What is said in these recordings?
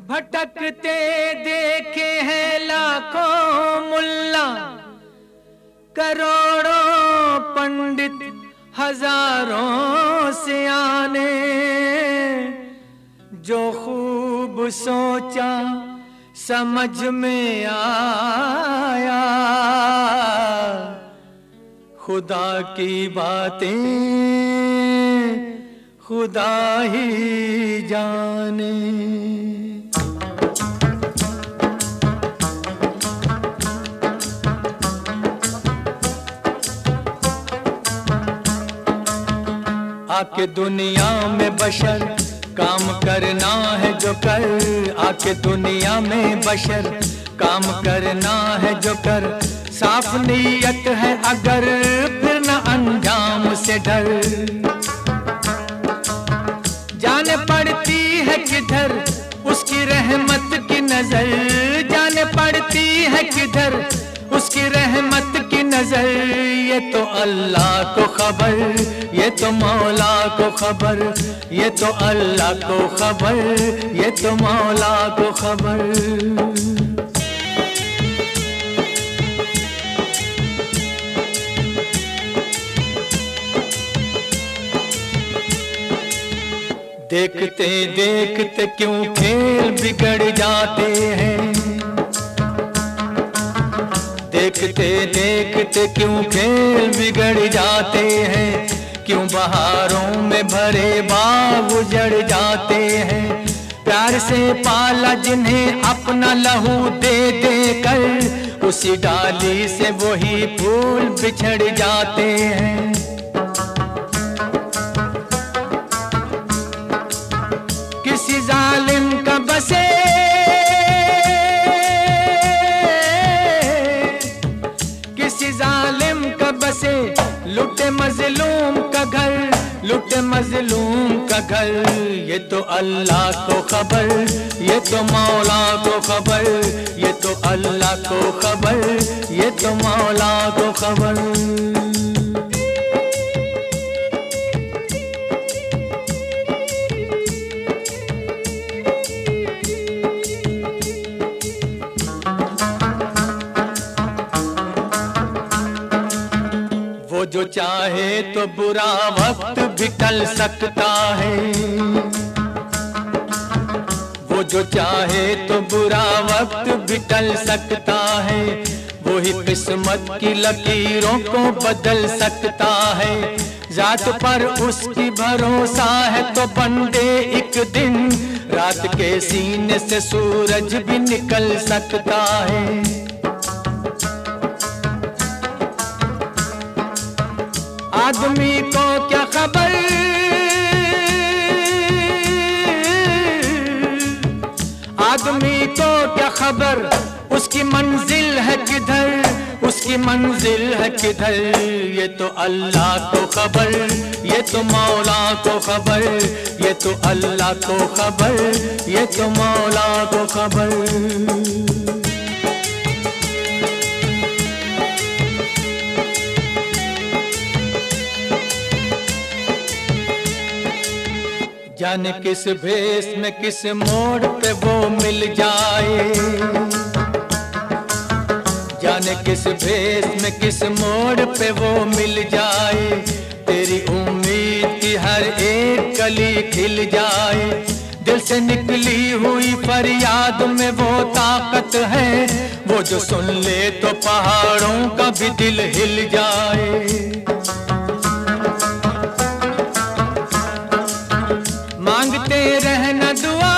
भटकते देखे हैं लाखों मुल्ला, करोड़ों पंडित हजारों सियाने, जो खूब सोचा समझ में आया, खुदा की बातें खुदा ही जाने। आके दुनिया में बशर काम करना है जो कर, आके दुनिया में बशर काम करना है जो कर, साफ नीयत है अगर फिर न अंजाम से डर। जाने पड़ती है किधर उसकी रहमत की नजर, जाने पड़ती है किधर उसकी रहमत की नजर। ये तो अल्लाह को खबर, ये तो मौला को खबर, ये तो अल्लाह को खबर, ये तो मौला को खबर। देखते देखते क्यों खेल बिगड़ जाते हैं, देखते देखते क्यों खेल बिगड़ जाते हैं, क्यों बहारों में भरे बाग उजड़ जाते हैं। प्यार से पाला जिन्हें अपना लहू दे दे कर, उसी डाली से वही फूल बिछड़ जाते हैं। किसी जालिम का बसे, किसी जालिम का बसे, लुटे मजलूम का घर, लुटे मजलूम का घर। ये तो अल्लाह को खबर, ये तो मौला को खबर, ये तो अल्लाह को खबर, ये तो मौला को खबर। वो जो चाहे तो बुरा वक्त भी टल सकता है, वो जो चाहे तो बुरा वक्त भी टल सकता है, वही किस्मत की लकीरों को बदल सकता है। जात पर उसकी भरोसा है तो बंदे एक दिन, रात के सीने से सूरज भी निकल सकता है। आदमी को क्या खबर, आदमी को क्या खबर उसकी मंजिल है किधर, उसकी मंजिल है किधर। ये तो अल्लाह को खबर, ये तो मौला को खबर, ये तो अल्लाह को खबर, ये तो मौला को खबर। जाने किस भेष में किस मोड़ पे वो मिल जाए, जाने किस भेष में किस मोड़ पे वो मिल जाए। तेरी उम्मीद की हर एक कली खिल जाए, दिल से निकली हुई फरियाद में वो ताकत है, वो जो सुन ले तो पहाड़ों का भी दिल हिल जाए। मांगते रहना दुआ,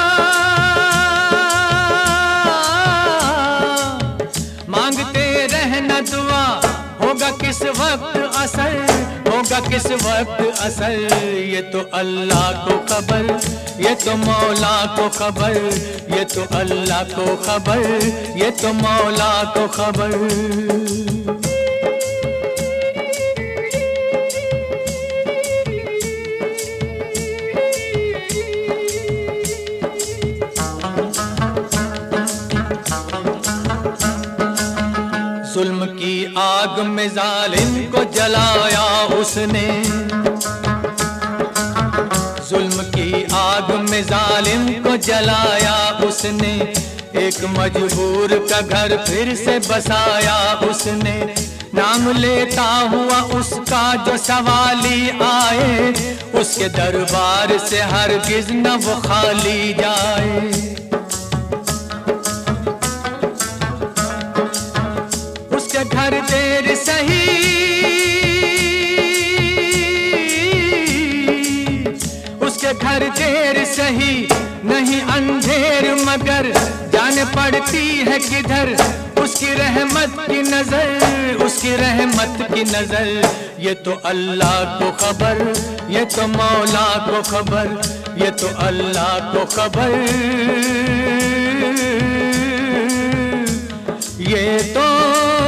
मांगते रहना दुआ, होगा किस वक्त असर, होगा किस वक्त असर। ये तो अल्लाह को खबर, ये तो मौला को खबर, ये तो अल्लाह को खबर, ये तो मौला को खबर। जुल्म की आग में जालिम को जलाया उसने, जुल्म की आग में जालिम को जलाया उसने, एक मजबूर का घर फिर से बसाया उसने। नाम लेता हुआ उसका जो सवाली आए, उसके दरबार से हरगिज न वो खाली जाए। उसके घर देर सही, उसके घर देर सही नहीं अंधेर, मगर जान पड़ती है किधर उसकी रहमत की नजर, उसकी रहमत की नजर। ये तो अल्लाह को खबर, ये तो मौला को खबर, ये तो अल्लाह को खबर, ये तो